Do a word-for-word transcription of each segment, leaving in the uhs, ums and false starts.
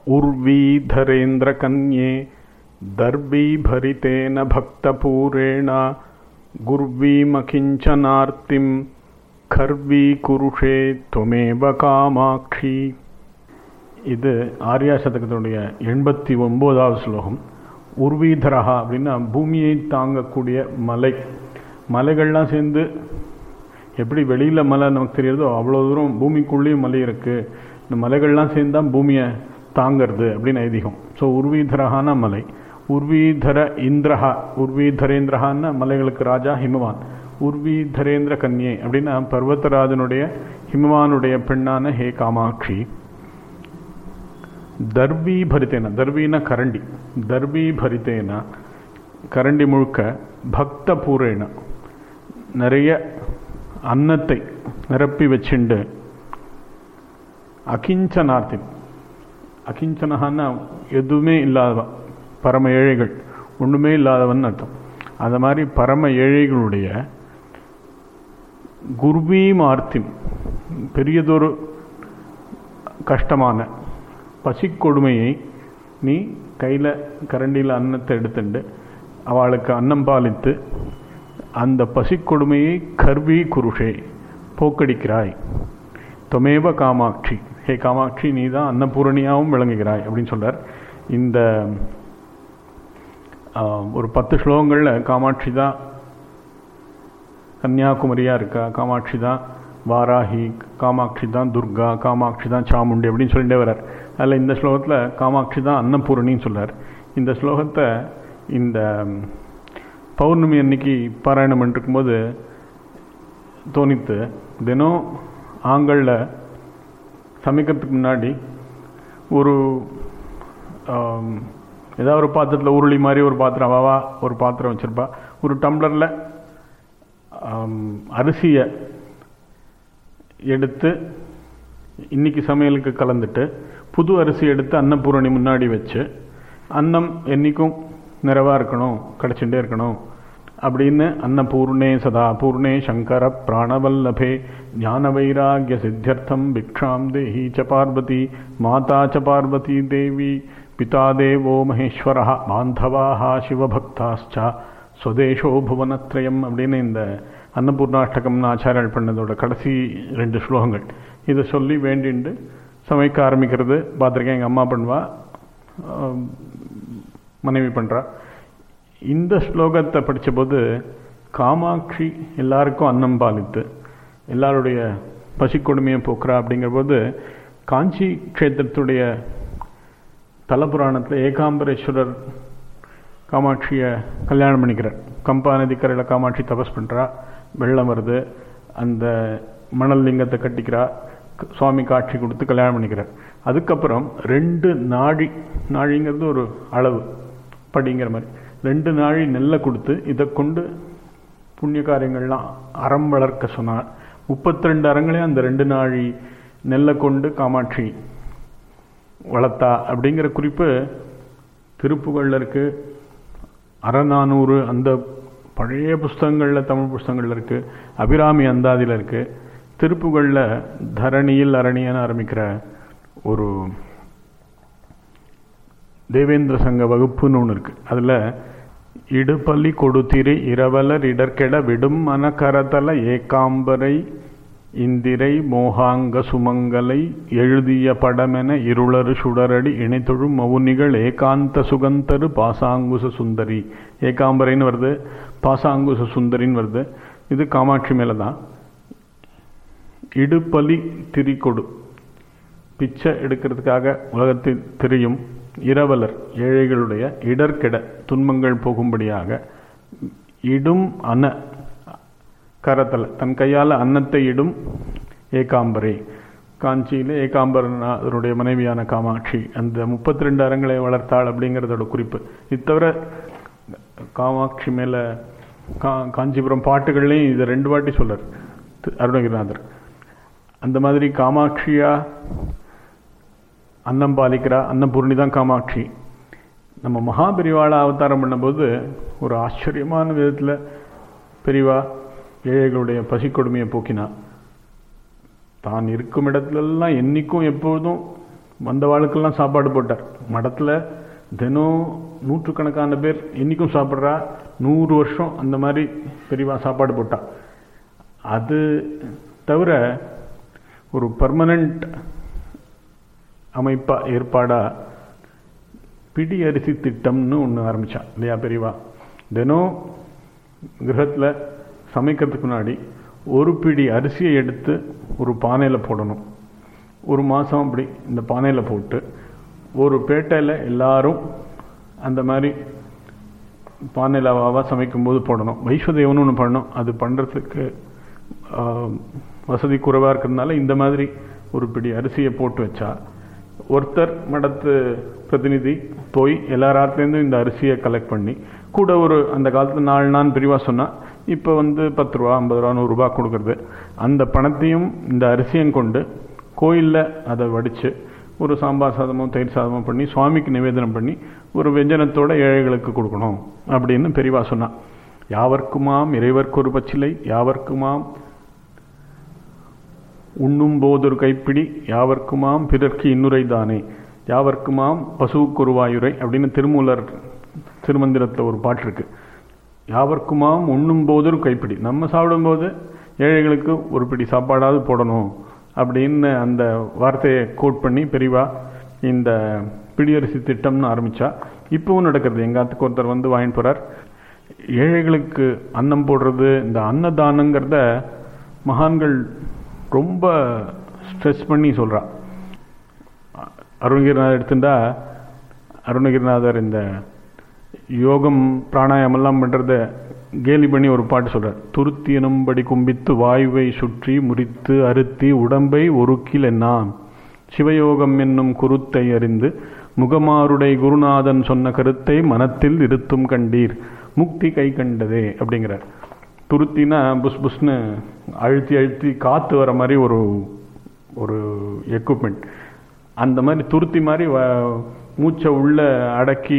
உர்வீதரேந்திர கன்யே தர்வீபரிதேன பக்தபூரேண குர்வீமகிஞ்சனார்த்திம் கர்வீ குருஷே துவமேவ காமாட்சி. இது ஆர்யா சதகத்தினுடைய எண்பத்தி ஒன்பதாவது ஸ்லோகம். உர்வீதரஹா அப்படின்னா பூமியை தாங்கக்கூடிய மலை. மலைகள்லாம் சேர்ந்து எப்படி வெளியில் மலை நமக்கு தெரியுறதோ அவ்வளோ தூரம் பூமிக்குள்ளேயும் மலை இருக்குது. இந்த மலைகள்லாம் சேர்ந்து தான் பூமியை தாங்கிறது அப்படின்னு ஐதீகம். ஸோ உர்வீதரஹான மலை. உர்வீதர இந்திரஹா, உர்வீதரேந்திரஹான்னா மலைகளுக்கு ராஜா ஹிமவான். உர்வீதரேந்திர கன்யே அப்படின்னா பர்வதராஜனுடைய ஹிமவானுடைய பெண்ணான ஹே காமாட்சி. தர்வி பரித்தேனா, தர்வினா கரண்டி, தர்வி பரித்தேனா கரண்டி முழுக்க பக்த பூரேன நிறைய அன்னத்தை நிரப்பி வச்சுண்டு அகிஞ்சனார்த்தி, அகிஞ்சனஹான்னா எதுவுமே இல்லாதவன், பரம ஏழைகள், ஒன்றுமே இல்லாதவன் அர்த்தம். அது மாதிரி பரம ஏழைகளுடைய குர்வீம் ஆர்த்திம் பெரியதொரு கஷ்டமான பசிக்கொடுமையை நீ கையில் கரண்டியில் அன்னத்தை எடுத்துண்டு அவளுக்கு அன்னம் பாலித்து அந்த பசிக்கொடுமையை கர்வி குருஷே போக்கடிக்கிறாய். தொமேவ காமாட்சி, ஹே காமாட்சி நீ தான் அன்னபூரணியாகவும் விளங்குகிறாய் அப்படின்னு சொல்கிறார். இந்த ஒரு பத்து ஸ்லோகங்களில் காமாட்சி தான் கன்னியாகுமரியாக இருக்கா, காமாட்சி தான் வாராகி, காமாட்சி தான் துர்கா, காமாட்சி தான் சாமுண்டி அப்படின்னு சொல்லிட்டே வர்றார். அதில் இந்த ஸ்லோகத்தில் காமாட்சி தான் அன்னபூரணின்னு சொல்கிறார். இந்த ஸ்லோகத்தை இந்த பௌர்ணமி அன்னைக்கு பாராயணம் பண்ணிருக்கும்போது தோணித்து, தினம் ஆங்களில் சமைக்கிறதுக்கு முன்னாடி ஒரு ஏதாவது ஒரு பாத்திரத்தில் உருளி மாதிரி ஒரு பாத்திரம் அவாவா ஒரு பாத்திரம் வச்சுருப்பா. ஒரு டம்ளரில் அரிசியை எடுத்து இன்னைக்கு சமையலுக்கு கலந்துட்டு புது அரிசி எடுத்து அன்னபூரணி முன்னாடி வச்சு அன்னம் என்றைக்கும் நிறைவாக இருக்கணும், கிடச்சுட்டே இருக்கணும் அப்படின்னு அன்னபூர்ணே சதா பூர்ணே சங்கர பிராணவல்லபே ஞான வைராகிய சித்தியர்த்தம் பிக்ஷாம் தேஹி ச பார்வதி மாதா ச பார்வதி தேவி பிதா தேவோ மகேஸ்வர பாந்தவாஹ சிவபக்தாச்ச ஸ்வதேஷோ புவனத்ரயம் அப்படின்னு இந்த அன்னபூர்ணாஷ்டகம்னு ஆச்சாரியர்கள் பண்ணதோட கடைசி ரெண்டு ஸ்லோகங்கள். இதை சொல்லி வேண்டிண்டு சமைக்க ஆரம்பிக்கிறது பார்த்துருக்கேன். எங்கள் அம்மா பண்ணுவா, மனைவி பண்ணுறா. இந்த ஸ்லோகத்தை படித்தபோது காமாட்சி எல்லாருக்கும் அன்னம் பாலித்து எல்லாருடைய பசிக்கொடுமையை போக்குறா அப்படிங்கிற போது காஞ்சி க்ஷேத்திரத்துடைய தலபுராணத்தில் ஏகாம்பரேஸ்வரர் காமாட்சியை கல்யாணம் பண்ணிக்கிறார். கம்பா நதிக்கரையில் காமாட்சி தபஸ் பண்ணுறா, வெள்ளம் வருது, அந்த மணல் லிங்கத்தை கட்டிக்கிறா, சுவாமி காட்சி கொடுத்து கல்யாணம் பண்ணிக்கிறார். அதுக்கப்புறம் ரெண்டு நாழி, நாழிங்கிறது ஒரு அளவு படிங்கிற மாதிரி, ரெண்டு நாழி நெல்லை கொடுத்து இதை கொண்டு புண்ணிய காரியங்கள்லாம் அறம் வளர்க்க சொன்னார். முப்பத்தி ரெண்டு அறங்களையும் அந்த ரெண்டு நாழி நெல்லை கொண்டு காமாட்சி வளர்த்தா அப்படிங்கிற குறிப்பு திருப்புகழில் இருக்குது. அறநானூறு அந்த பழைய புஸ்தகங்களில், தமிழ் புஸ்தகங்களில் இருக்குது. அபிராமி அந்தாதியில் இருக்குது. திருப்புகழில் தரணியில் அரணியன்னு ஆரம்பிக்கிற ஒரு தேவேந்திர சங்க வகுப்புன்னு ஒன்று இருக்குது. அதில் இடுபலி கொடுத்திரி இரவலர் இடர்கெட விடும் மனக்கரதல ஏகாம்பரை இந்திரை மோகாங்க சுமங்கலை எழுதிய படமென இருளரு சுடரடி இணைத்தொழும் மவுனிகள் ஏகாந்த சுகந்தரு பாசாங்குச சுந்தரி. ஏகாம்பரைன்னு வருது, பாசாங்குச சுந்தரின்னு வருது. இது காமாட்சி மேலே தான். இடுபலி திரிகொடு, பிச்சை எடுக்கிறதுக்காக உலகத்தில் திரியும் இரவலர் ஏழைகளுடைய இடர்கெட துன்பங்கள் போகும்படியாக இடும் அன கரத்தல தன் கையால் அன்னத்தை இடும் ஏகாம்பரை. காஞ்சியில் ஏகாம்பரனுடைய மனைவியான காமாட்சி அந்த முப்பத்தி ரெண்டு அறங்களை வளர்த்தாள் அப்படிங்கிறதோட குறிப்பு. இது தவிர காமாட்சி மேலே கா காஞ்சிபுரம் பாட்டுகள்லையும் இதை ரெண்டு வாட்டி சொல்றார் அருணகிரிநாதர். அந்த மாதிரி காமாட்சியா அன்னம் பாலிக்கிறா, அன்னபூர்ணி தான் காமாட்சி. நம்ம மகாபெரிவாளை அவதாரம் பண்ணும்போது ஒரு ஆச்சரியமான விதத்தில் பெரிவா ஏழைகளுடைய பசிக்கொடுமையை போக்கினா. தான் இருக்கும் இடத்துலலாம் என்றைக்கும் எப்பொழுதும் வந்தவாளுக்கெல்லாம் சாப்பாடு போட்டார். மடத்தில் தினம் நூற்றுக்கணக்கான பேர் இன்றைக்கும் சாப்பிட்றா. நூறு வருஷம் அந்த மாதிரி பெரியவா சாப்பாடு போட்டா. அது தவிர ஒரு பர்மனண்ட் அமைப்பா ஏற்பாடாக பிடி அரிசி திட்டம்னு ஒன்று ஆரம்பித்தா இல்லையா பெரியவா. தினம் கிரகத்தில் சமைக்கிறதுக்கு முன்னாடி ஒரு பிடி அரிசியை எடுத்து ஒரு பானையில் போடணும். ஒரு மாதம் அப்படி இந்த பானையில் போட்டு ஒரு பேட்டையில் எல்லாரும் அந்த மாதிரி பானையில் அவாவா சமைக்கும்போது போடணும். வைஸ்வதேவனும் ஒன்று பண்ணணும். அது பண்ணுறதுக்கு வசதி குறைவாக இருக்கிறதுனால இந்த மாதிரி ஒரு பிடி அரிசியை போட்டு வச்சா ஒருத்தர் மடத்து பிரதிநிதி போய் எல்லாராத்துலேருந்தும் இந்த அரிசியை கலெக்ட் பண்ணி கூட ஒரு அந்த காலத்தில் நாலு நான் பிரிவாக சொன்னால் இப்போ வந்து பத்து ரூபா ஐம்பது ரூபா நூறுரூபா கொடுக்குறது. அந்த பணத்தையும் இந்த அரிசியும் கொண்டு கோயிலில் அதை வடித்து ஒரு சாம்பார் சாதமோ தயிர் சாதமோ பண்ணி சுவாமிக்கு நிவேதனம் பண்ணி ஒரு வெஞ்சனத்தோட ஏழைகளுக்கு கொடுக்கணும் அப்படின்னு பெரியவா சொன்னான். யாவர்க்குமாம் இறைவர்க்கு ஒரு பச்சிலை, யாவர்க்குமாம் உண்ணும் போதொரு கைப்பிடி, யாவர்க்குமாம் பிறர்க்கு இன்னுரை தானே, யாவர்க்குமாம் பசுவுக்கு ஒரு வாயுரை அப்படின்னு திருமூலர் திருமந்திரத்தில் ஒரு பாட்டு இருக்கு. யாவர்க்குமாம் உண்ணும் போதொரு கைப்பிடி, நம்ம சாப்பிடும்போது ஏழைகளுக்கு ஒரு பிடி சாப்பாடாவது போடணும் அப்படின்னு அந்த வார்த்தையை கோட் பண்ணி பெரியவா இந்த பிடியரிசி திட்டம்னு ஆரம்பித்தா. இப்போவும் நடக்கிறது. எங்காத்துக்கு ஒருத்தர் வந்து வாங்கிட்டு போகிறார். ஏழைகளுக்கு அன்னம் போடுறது, இந்த அன்னதானங்கிறத மகான்கள் ரொம்ப ஸ்ட்ரெஸ் பண்ணி சொல்கிறா. அருணகிரிநாதர் எடுத்துட்டா அருணகிரிநாதர் இந்த யோகம் பிராணாயாமெல்லாம் பண்ணுறத கேலி பண்ணி ஒரு பாட்டு சொல்கிறார். துருத்தி எனும்படி கும்பித்து வாயுவை சுற்றி முறித்து அறுத்தி உடம்பை ஒருக்கில் என்னாம் சிவயோகம் என்னும் குருத்தை அறிந்து முகமாருடை குருநாதன் சொன்ன கருத்தை மனத்தில் இருத்தும் கண்டீர் முக்தி கை கண்டதே அப்படிங்கிறார். துருத்தினா புஷ் புஷ்னு அழுத்தி அழுத்தி காற்று வர மாதிரி ஒரு ஒரு எக்யூப்மெண்ட். அந்த மாதிரி துருத்தி மாதிரி மூச்சை உள்ள அடக்கி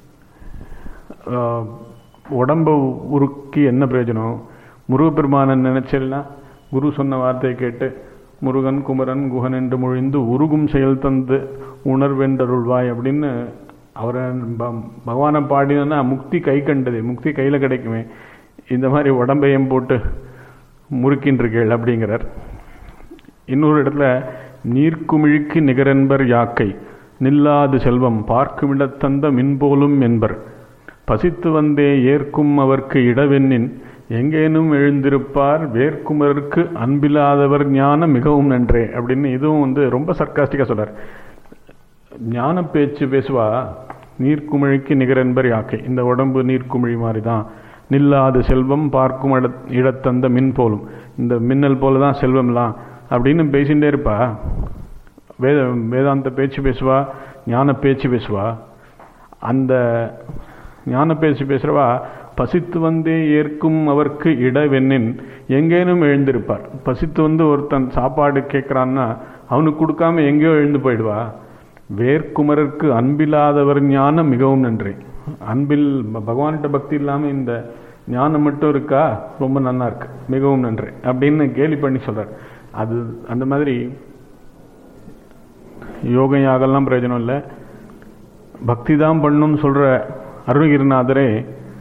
உடம்பை உருக்கி என்ன பிரயோஜனம்? முருகப்பெருமானன் நினைச்சல்னா குரு சொன்ன வார்த்தையை கேட்டு முருகன் குமரன் குகன் என்று மொழிந்து உருகும் செயல் தந்து உணர்வென்றருள்வாய் அப்படின்னு அவரை பகவானை பாடினா முக்தி கை கண்டது, முக்தி கையில் கிடைக்குமே. இந்த மாதிரி உடம்பையும் போட்டு முறுக்கின்றிருக்கேள் அப்படிங்கிறார். இன்னொரு இடத்துல நீர்க்குமிழிக்கு நிகரென்பர் யாக்கை நில்லாது செல்வம் பார்க்குமிடத்தந்த மின்போலும் என்பர் பசித்து வந்தே ஏற்கும் அவர்க்கு இடவெண்ணின் எங்கேனும் எழுந்திருப்பார் வேர்க்குமருக்கு அன்பில்லாதவர் ஞான மிகவும் நன்றே அப்படின்னு இதுவும் வந்து ரொம்ப சர்க்காஸ்டிக்காக சொல்றார். ஞான பேச்சு பேசுவா நீர்க்குமிழிக்கு நிகரென்பர் யாக்கை, இந்த உடம்பு நீர்க்குமிழி மாதிரி தான், நில்லாது செல்வம் பார்க்கும் இட இடத்தந்த மின் போலும், இந்த மின்னல் போல தான் செல்வம்லாம் அப்படின்னு பேசிகிட்டே இருப்பா. வேத வேதாந்த பேச்சு பேசுவா, ஞான பேச்சு பேசுவா. அந்த ஞான பேச்சு பேசுகிறவா பசித்து வந்தே ஏற்கும் அவர்க்கு இடவெண்ணின் எங்கேனும் எழுந்திருப்பார். பசித்து வந்து ஒருத்தன் சாப்பாடு கேட்குறான்னா அவனுக்கு கொடுக்காம எங்கேயோ எழுந்து போயிடுவா. வேர்க்குமரருக்கு அன்பில்லாதவர் ஞானம் மிகவும் நன்றி. அன்பில் பகவான்கிட்ட பக்தி இல்லாமல் இந்த ஞானம் மட்டும் இருக்கா, ரொம்ப நல்லா இருக்கு, மிகவும் நன்றி அப்படின்னு கேலி பண்ணி சொல்றார். அது அந்த மாதிரி யோகம் யாகெல்லாம் பிரயோஜனம் இல்லை, பக்தி தான் பண்ணணும்னு சொல்ற அருணகிரிநாதரே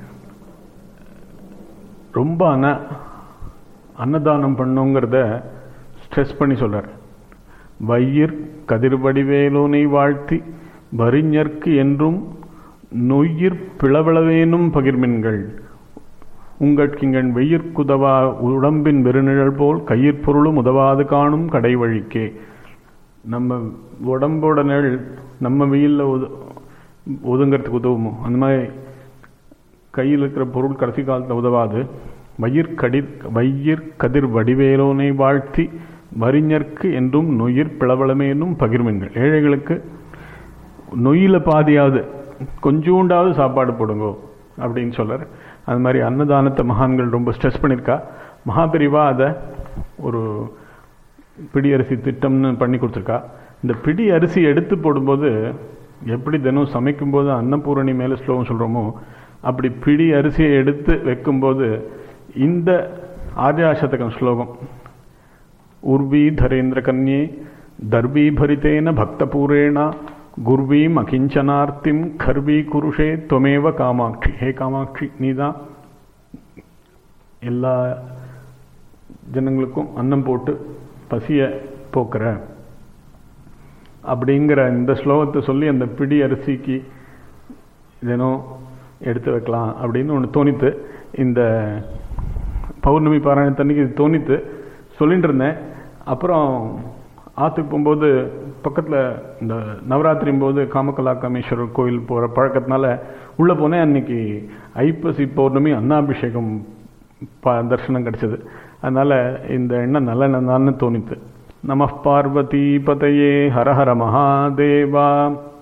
ரொம்ப அன அன்னதானம் பண்ணுங்கிறத ஸ்ட்ரெஸ் பண்ணி சொல்றார். வையிர் கதிர்வடிவேலோனை வாழ்த்தி வறிஞர்க்கு என்றும் நொய்யிற் பிளவளவேனும் பகிர்மின்கள் உங்கட்கிங்கன் வெயிற்குதவா உடம்பின் வெறுநிழல் போல் கையிற்பொருளும் உதவாது காணும் கடை வழிக்கே. நம்ம உடம்போட நிழல் நம்ம வெயிலில் உத ஒதுங்கிறதுக்கு உதவுமோ அந்த மாதிரி கையில் இருக்கிற பொருள் கடைசி காலத்தில் உதவாது. வயிற் கடிர் வையிற் கதிர் வடிவேலோனை வாழ்த்தி வறிஞர்க்கு என்றும் நொயிர் பிளவளமேனும் பகிர்மின்கள், ஏழைகளுக்கு நொய்யில் பாதியாவது கொஞ்சூண்டாவது சாப்பாடு போடுங்கோ அப்படின்னு சொல்கிறார். அது மாதிரி அன்னதானத்தை மகான்கள் ரொம்ப ஸ்ட்ரெஸ் பண்ணியிருக்கா. மகாபெரிவா அதை ஒரு பிடி அரிசி திட்டம்னு பண்ணி கொடுத்துருக்கா. இந்த பிடி அரிசி எடுத்து போடும்போது எப்படி தினம் சமைக்கும்போது அன்னபூரணி மேலே ஸ்லோகம் சொல்கிறோமோ அப்படி பிடி அரிசியை எடுத்து வைக்கும்போது இந்த ஆர்யாசதகம் ஸ்லோகம் உர்வி தரேந்திர கன்யே தர்வீபரித்தேன பக்தபூரேண குர்வீம் அகிஞ்சனார்த்திம் கர்வீ குருஷே துவமேவ காமாட்சி. ஹே காமாட்சி, நீதான் எல்லா ஜனங்களுக்கும் அன்னம் போட்டு பசிய போக்குற அப்படிங்கிற இந்த ஸ்லோகத்தை சொல்லி அந்த பிடி அரிசிக்கு தினம் எடுத்து வைக்கலாம் அப்படின்னு ஒன்று தோணித்து. இந்த பௌர்ணமி பாராயணத்தன்னைக்கு இது தோணித்து சொல்லிட்டு இருந்தேன். அப்புறம் ஆற்றுக்கு போகும்போது பக்கத்தில் இந்த நவராத்திரியும் போது காமகலா காமேஸ்வரர் கோயில் போகிற பழக்கத்தினால உள்ளே போனேன். அன்னைக்கு ஐப்பசி பௌர்ணமி அன்னாபிஷேகம் பா தரிசனம் கிடச்சிது. அதனால் இந்த எண்ணம் நல்ல எண்ணம் தான்னு தோணித்து. நம பார்வதி பதையே ஹர ஹர மகாதேவா.